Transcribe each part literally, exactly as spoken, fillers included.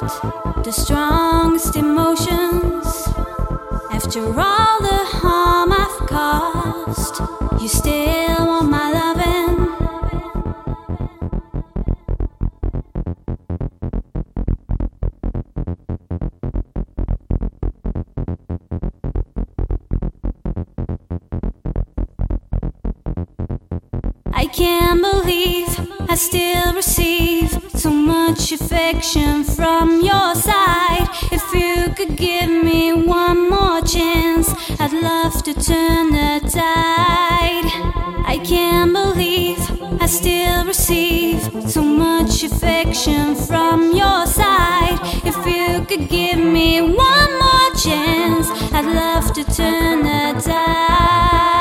the strongest emotions. After all the harm I've caused, you still want my loving. I can't believe I still receive so much affection from your side. If you could give me one more chance, I'd love to turn the tide. I can't believe I still receive so much affection from your side. If you could give me one more chance, I'd love to turn the tide.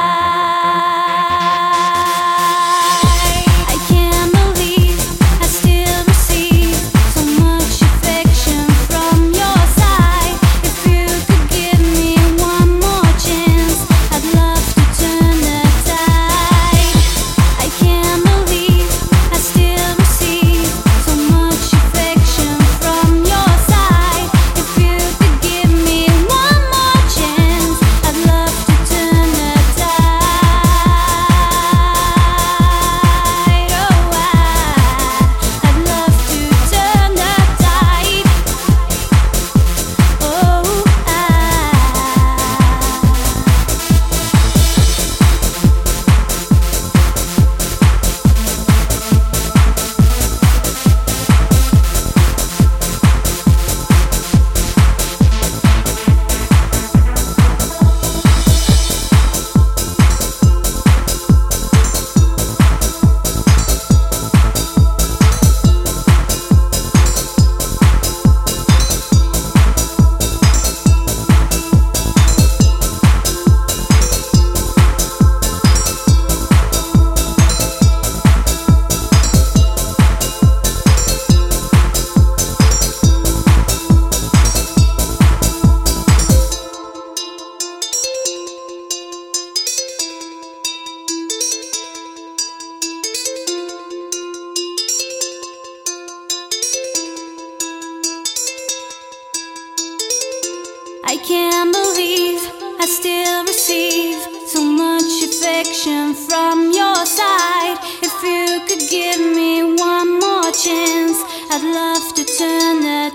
I can't believe I still receive so much affection from your side. If you could give me one more chance, I'd love to turn the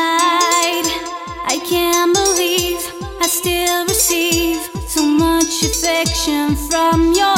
tide. I can't believe I still receive so much affection from your